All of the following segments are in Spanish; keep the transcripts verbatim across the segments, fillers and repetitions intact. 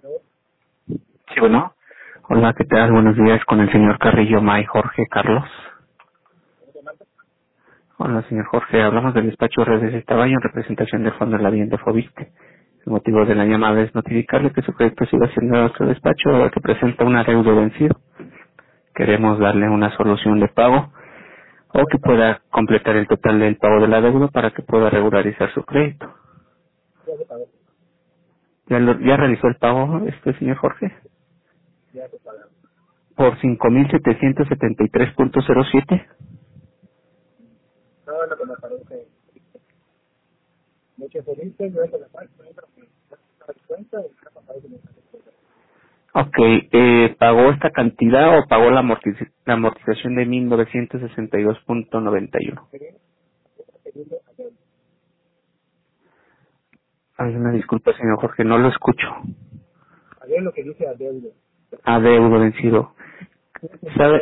Sí, bueno. Hola, ¿qué tal? Buenos días con el señor Carrillo May, Jorge Carlos. Hola, señor Jorge. Hablamos del despacho Redes de Taballo en representación del Fondo de la Vivienda Fobiste. El motivo de la llamada es notificarle que su proyecto sigue siendo nuestro despacho ahora que presenta un adeudo vencido. Queremos darle una solución de pago o que pueda completar el total del pago del adeudo para que pueda regularizar su crédito. ¿Ya, lo- ya realizó el pago este señor Jorge? Por cinco mil setecientos setenta y tres punto cero siete. Ok, eh, ¿pagó esta cantidad o pagó la, amortiz- la amortización de mil novecientos sesenta y dos punto noventa y uno? Ay, una disculpa, señor Jorge, no lo escucho. Adeudo vencido. ¿Sabe?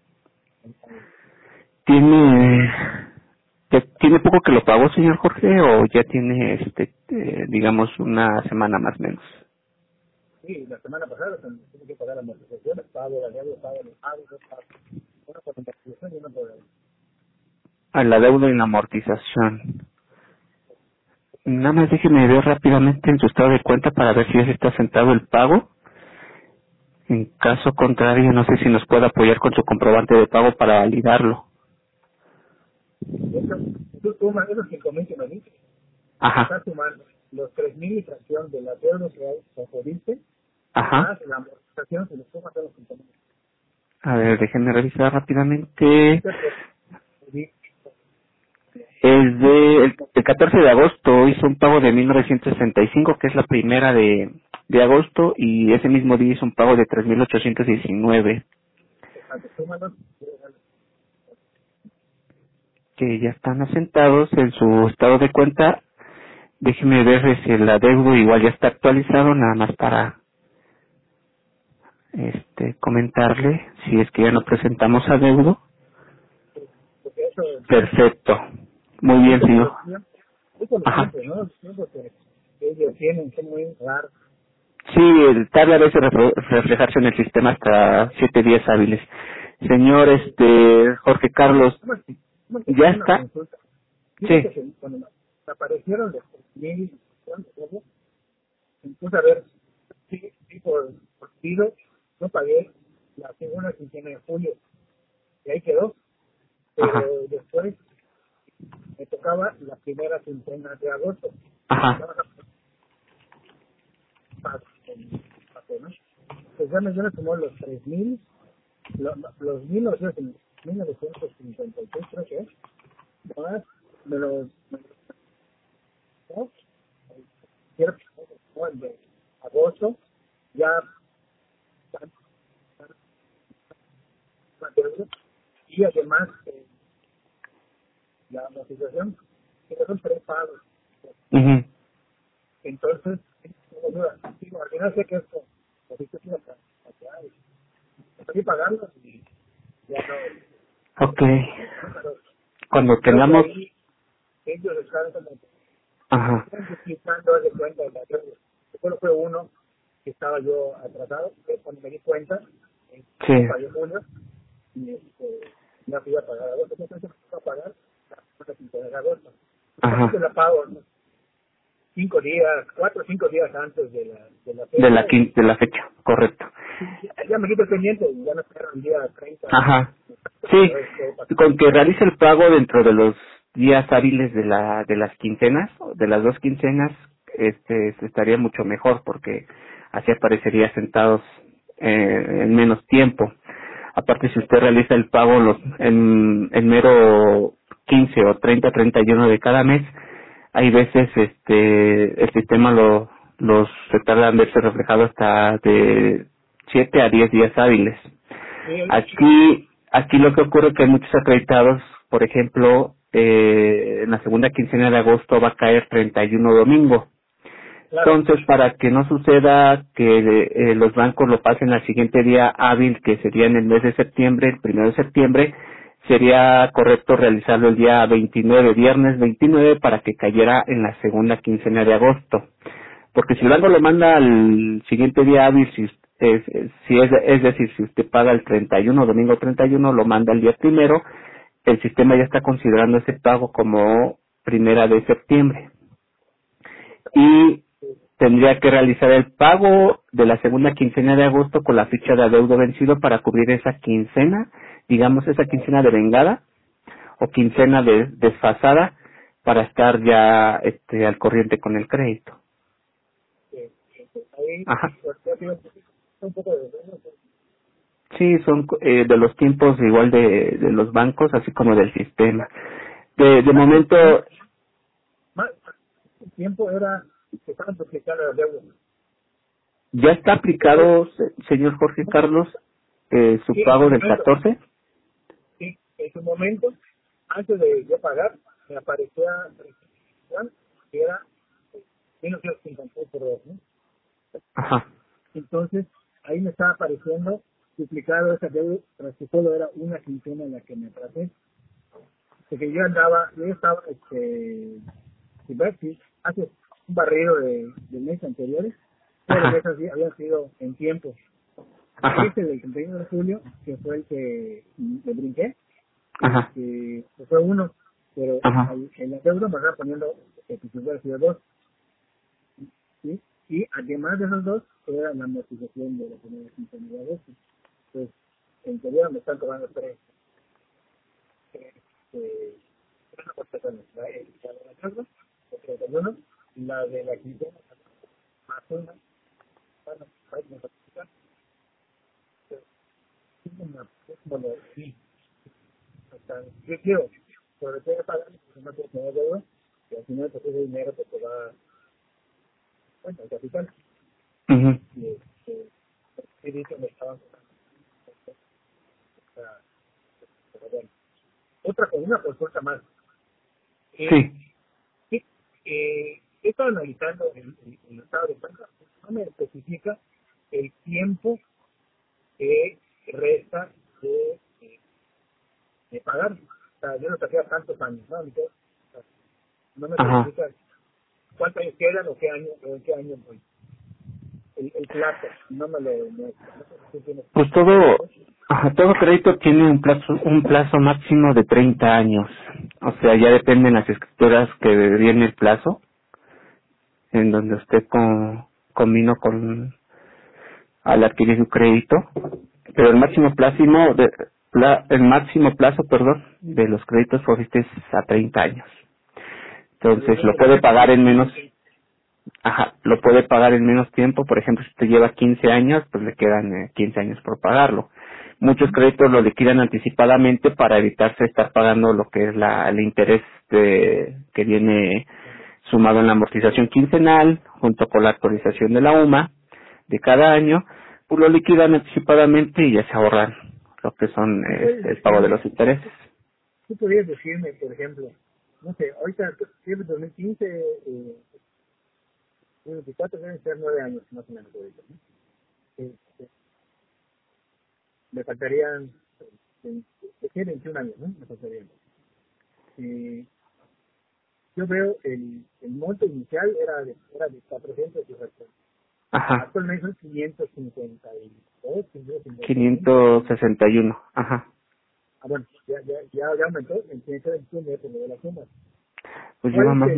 ¿Tiene, ya tiene poco que lo pagó, señor Jorge, o ya tiene, este, eh, digamos, una semana más o menos? Al adeudo y la amortización. Nada más déjeme ver rápidamente en su estado de cuenta para ver si ya se está sentado el pago. En caso contrario, no sé si nos puede apoyar con su comprobante de pago para validarlo. Ajá. Ajá. A ver, déjenme revisar rápidamente. Es de, el, el catorce de agosto hizo un pago de mil novecientos sesenta y cinco, que es la primera de, de agosto, y ese mismo día hizo un pago de tres mil ochocientos diecinueve, que ya están asentados en su estado de cuenta. Déjeme ver si el adeudo igual ya está actualizado, nada más para este comentarle si es que ya no presentamos adeudo. Perfecto. Muy bien, señor. Ajá. Sí, el tarda a veces refle- reflejarse en el sistema hasta siete días hábiles. Señor, este, Jorge Carlos, ¿ya está? Sí. Ajá. Ajá. Ujú. Ok. Cuando tengamos... Ajá. Sí. Ajá. De la quin- de la fecha, correcto. Ajá. Sí, con que realice el pago dentro de los días hábiles de la de las quincenas, de las dos quincenas, este estaría mucho mejor porque así aparecería sentados eh, en menos tiempo. Aparte, si usted realiza el pago los, en, en mero quince o treinta, treinta y uno de cada mes, hay veces este el sistema lo los se tarda en verse reflejado hasta de siete a diez días hábiles. Aquí aquí lo que ocurre es que hay muchos acreditados, por ejemplo, eh, en la segunda quincena de agosto va a caer treinta y uno domingo. Entonces, para que no suceda que eh, los bancos lo pasen al siguiente día hábil, que sería en el mes de septiembre, el primero de septiembre, sería correcto realizarlo el día veintinueve, viernes veintinueve, para que cayera en la segunda quincena de agosto. Porque si el banco lo manda al siguiente día hábil, si es, es- si es, es decir, si usted paga el treinta y uno, domingo treinta y uno, lo manda el día primero, el sistema ya está considerando ese pago como primera de septiembre. Y tendría que realizar el pago de la segunda quincena de agosto con la ficha de adeudo vencido para cubrir esa quincena, digamos esa quincena de vengada o quincena de, desfasada, para estar ya este al corriente con el crédito. Ajá. Sí, son eh, de los tiempos igual de, de los bancos, así como del sistema. De, de momento, ¿ya está aplicado, se- señor Jorge Carlos, eh, su pago del catorce? Ajá. Ajá. Ajá. Ajá. Ajá. Ujú. Sí. Ajá. Pues todo, ajá, todo crédito tiene un plazo, un plazo máximo de treinta años. O sea, ya dependen las escrituras que viene el plazo, en donde usted con, combinó con, al adquirir su crédito. Pero el máximo plazo, de, pla- el máximo plazo, perdón, de los créditos forristas es a treinta años. Entonces lo puede pagar en menos, ajá, lo puede pagar en menos tiempo. Por ejemplo, si usted lleva quince años, pues le quedan eh, quince años por pagarlo. Muchos créditos lo liquidan anticipadamente para evitarse estar pagando lo que es la, el interés de, que viene sumado en la amortización quincenal, junto con la actualización de la U M A de cada año, pues lo liquidan anticipadamente y ya se ahorran lo que son eh, el pago de los intereses. Ajá. quinientos sesenta y uno. Ajá. Pues lleva más.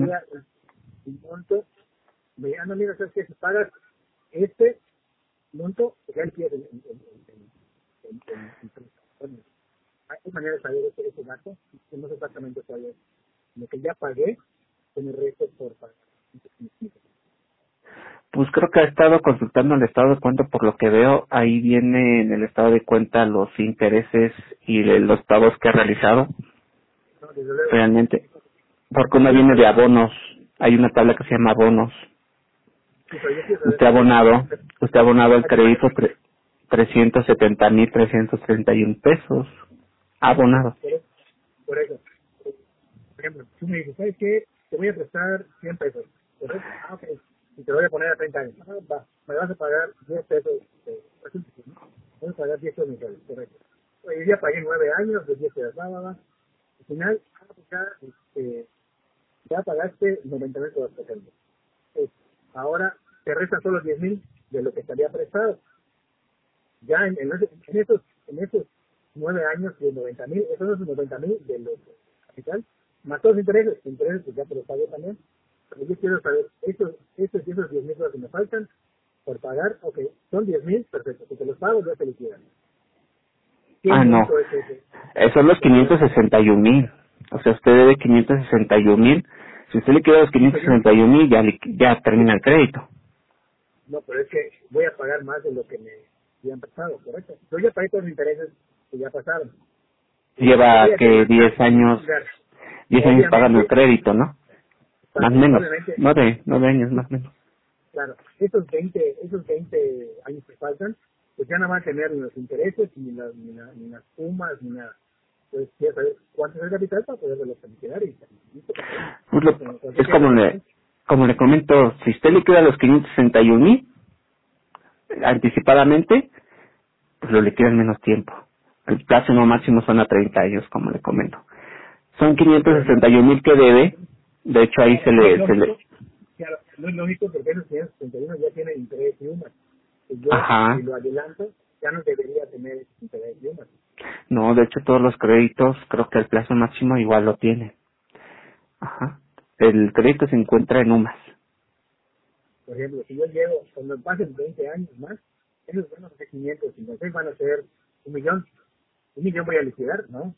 Pues creo que ha estado consultando el estado de cuenta, por lo que veo, ahí viene en el estado de cuenta los intereses y de los pagos que ha realizado, realmente. Porque uno viene de abonos, hay una tabla que se llama abonos. Usted ha abonado, usted ha abonado el crédito tre- trescientos setenta mil trescientos treinta y uno pesos, ha abonado. te restan solo diez mil de lo que estaría prestado. Ya en, en, en esos en esos nueve años de noventa mil, esos son los noventa mil de los capital, más todos los intereses, intereses pues ya te los pago también. Pero yo quiero saber, esos, esos, esos diez mil que me faltan por pagar, ok, son diez mil, perfecto, si te los pago ya te liquidan. Ah, no. Es ese? Esos son los quinientos sesenta y un mil. O sea, usted debe quinientos sesenta y un mil. Si usted le queda los quinientos sesenta y un mil, ya, ya termina el crédito. No, pero es que voy a pagar más de lo que me habían pasado, ¿correcto? Yo ya pagué todos los intereses que ya pasaron. Lleva que diez años, diez años pagando el crédito, ¿no? Más o menos, nueve, nueve años más o menos. Claro, esos veinte, esos veinte años que faltan, pues ya no van a tener ni los intereses, ni, la, ni, la, ni las sumas, ni nada. Pues quiero saber cuánto es el capital para poder verlo liquidar y listo. Pues lo, es como le, como le comento, si usted liquida los quinientos sesenta y un mil anticipadamente, pues lo liquida en menos tiempo. El plazo no máximo son a treinta años, como le comento. Son quinientos sesenta y un mil que debe, de hecho ahí se le... Se le claro, no es lógico porque esos quinientos sesenta y uno ya tiene interés y UMAS. Si yo, Ajá. si lo adelanto, ya no debería tener interés y UMAS. No, de hecho todos los créditos, creo que el plazo máximo igual lo tiene. Ajá. El crédito se encuentra en UMAS. Por ejemplo, si yo llego, cuando pasen veinte años más, esos van a ser quinientos cincuenta y seis, van a ser un millón. Un millón voy a liquidar, ¿no?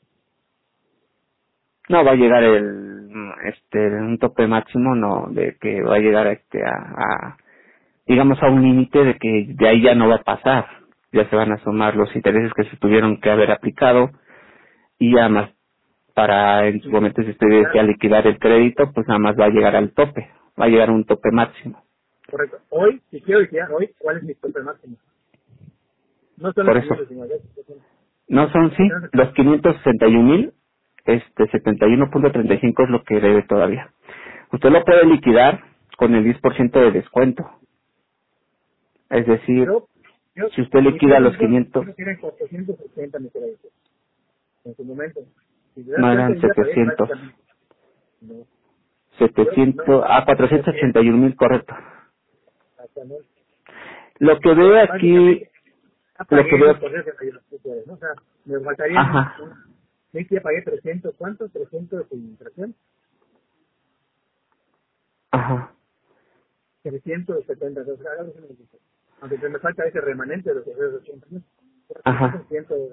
No va a llegar el, este, un tope máximo, no, de que va a llegar este a, a digamos a un límite de que de ahí ya no va a pasar. Ya se van a sumar los intereses que se tuvieron que haber aplicado y ya más para en su momento si usted desea liquidar el crédito, pues nada más va a llegar al tope, va a llegar a un tope máximo. Correcto. Hoy, si quiero liquidar hoy, ¿cuál es mi tope máximo? No son Por los eso. quinientos cincuenta y seis. No son, sí, los quinientos sesenta y un mil, este, setenta y uno punto treinta y cinco es lo que debe todavía. Usted lo puede liquidar con el diez por ciento de descuento. Es decir, Yo, yo, si usted liquida los quinientos... Yo tienen cuatrocientos ochenta mi crédito. En su momento. Si no eran setecientos. No. setecientos, No, ah, cuatrocientos ochenta y un mil, correcto. Exactamente. Lo que veo aquí... Lo que veo... ¿no? O sea, me faltaría... Ajá. ¿Sí que pagué trescientos? ¿Cuánto? ¿trescientos sin impresión? Ajá. trescientos setenta. Aunque me falta ese remanente de los trescientos ochenta. ¿no? Ajá.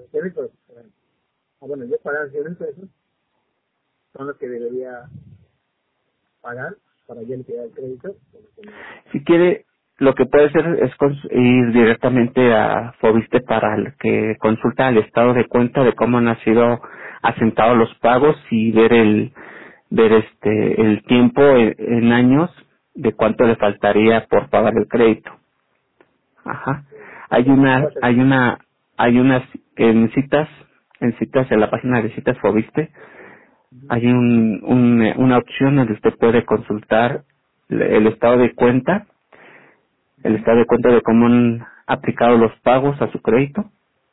Ah, bueno, yo pagar cien pesos son los que debería pagar para ya liquidar el crédito. Si quiere, lo que puede hacer es cons- ir directamente a Fobiste para el que consulta el estado de cuenta de cómo han sido asentados los pagos y ver el ver este el tiempo en, en años de cuánto le faltaría por pagar el crédito. Ajá. Hay una hay una hay unas en citas en citas en la página de citas Fobiste hay un, un una opción donde usted puede consultar el estado de cuenta el estado de cuenta de cómo han aplicado los pagos a su crédito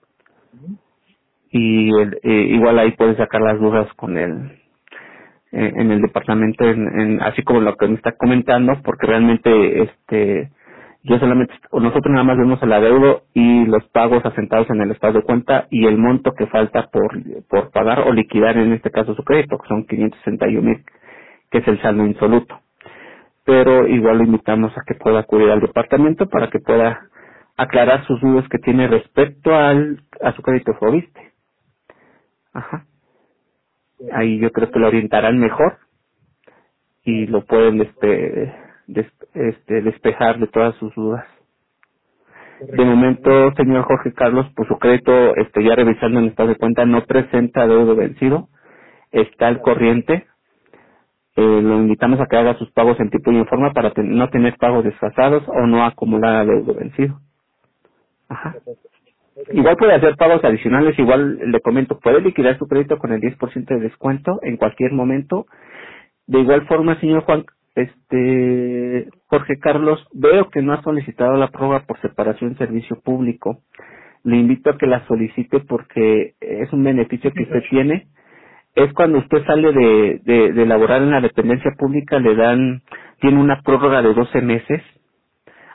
y el, eh, igual ahí puede sacar las dudas con el eh, en el departamento en, en, así como lo que me está comentando porque realmente este yo solamente o nosotros nada más vemos el adeudo y los pagos asentados en el estado de cuenta y el monto que falta por por pagar o liquidar en este caso su crédito que son quinientos sesenta y un mil que es el saldo insoluto. Pero igual lo invitamos a que pueda acudir al departamento para que pueda aclarar sus dudas que tiene respecto al a su crédito Fobiste. Ajá. Ahí yo creo que lo orientarán mejor y lo pueden este, des, este despejar de todas sus dudas. De momento, señor Jorge Carlos, pues su crédito, este, ya revisando en el estado de cuenta, no presenta adeudo vencido, está al corriente. Eh, lo invitamos a que haga sus pagos en tiempo y en forma para ten- no tener pagos desfasados o no acumular adeudo vencido. Ajá. Igual puede hacer pagos adicionales, igual le comento, puede liquidar su crédito con el diez por ciento de descuento en cualquier momento. De igual forma, señor Juan, este, Jorge Carlos, veo que no ha solicitado la prueba por separación servicio público. Le invito a que la solicite porque es un beneficio que usted tiene. Es cuando usted sale de, de, de laborar en la dependencia pública, le dan, tiene una prórroga de doce meses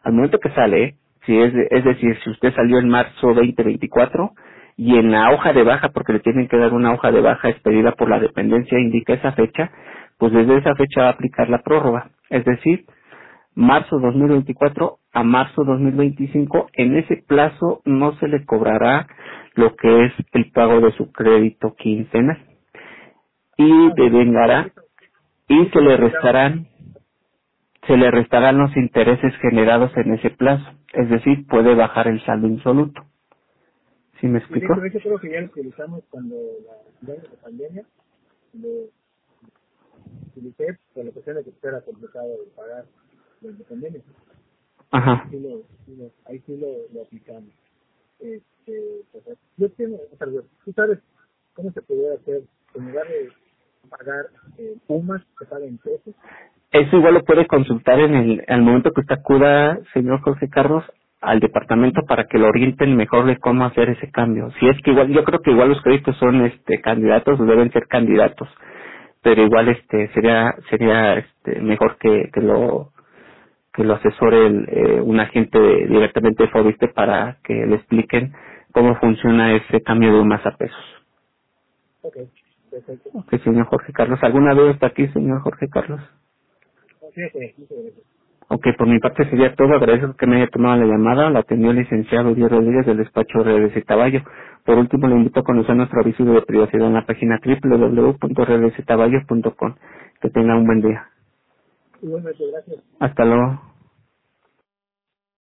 al momento que sale, ¿eh? Si es, de- es decir, si usted salió en marzo veinte veinticuatro y en la hoja de baja, porque le tienen que dar una hoja de baja expedida por la dependencia, indica esa fecha, pues desde esa fecha va a aplicar la prórroga. Es decir, marzo dos mil veinticuatro a marzo dos mil veinticinco, en ese plazo no se le cobrará lo que es el pago de su crédito quincenal y Ah, devengará y se eso lo le aplicamos. restarán se le restarán los intereses generados en ese plazo, es decir, puede bajar el saldo insoluto. ¿Sí me Y de explico? hecho, eso creo que ya lo utilizamos cuando la, ya en la pandemia, lo utilicé por la cuestión de que era complicado de pagar la pandemia. Ahí Ajá. sí lo, sí lo- ahí sí lo, lo aplicamos. Este, pues, yo tengo, o sea, yo- tú sabes cómo se pudiera hacer en lugar de pagar eh, Pumas, que paguen pesos. Eso igual lo puede consultar en el al momento que usted acuda, señor Jorge Carlos, al departamento para que lo orienten mejor de cómo hacer ese cambio. Si es que igual, yo creo que igual los créditos son este candidatos o deben ser candidatos, pero igual este sería sería este mejor que, que lo que lo asesore el, eh, un agente de- directamente de Fobiste para que le expliquen cómo funciona ese cambio de UMAS a pesos. Ok, perfecto. Ok, señor Jorge Carlos. ¿Alguna duda está aquí, señor Jorge Carlos? Sí, sí, muchas gracias. Ok, por mi parte sería todo. Agradezco que me haya tomado la llamada. La atendió el licenciado Díaz Rodríguez del despacho R D C Taballo. Por último, le invito a conocer nuestro aviso de privacidad en la página doble u doble u doble u punto r d c taballo punto com. Que tenga un buen día. Igualmente, gracias. Hasta luego.